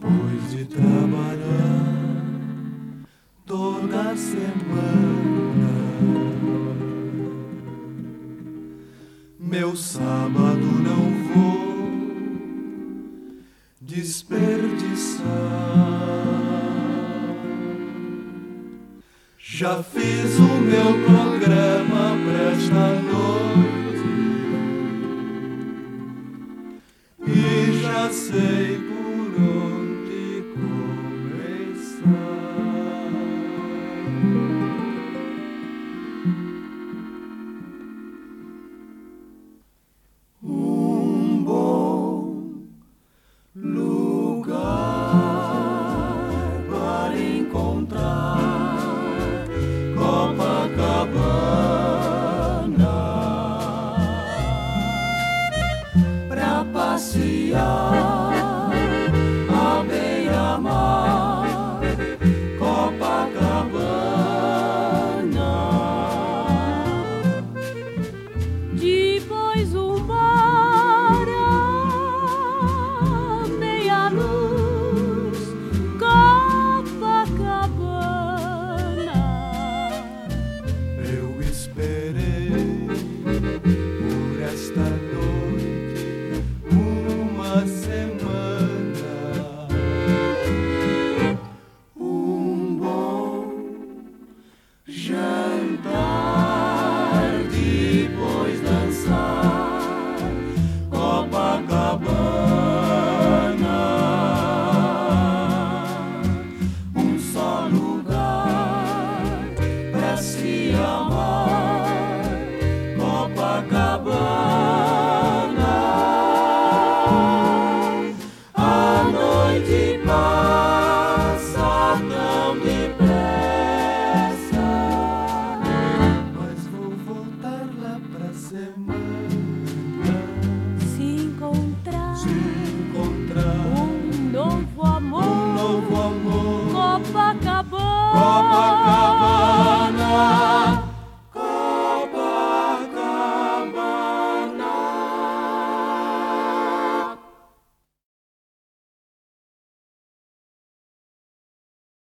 Depois de trabalhar toda semana, meu sábado não vou desperdiçar. Já fiz o meu programa pra esta noite e já sei por onde começar. Um bom lugar para encontrar Copacabana, pra passear à beira-mar. Copacabana, depois o mar à meia-luz. Copacabana, eu esperei por esta noite uma semana. Um bom jantar, depois dançar. Copacabana, um só lugar pra se amar. Copacabana, a noite passa tão depressa, mas vou voltar lá pra semana.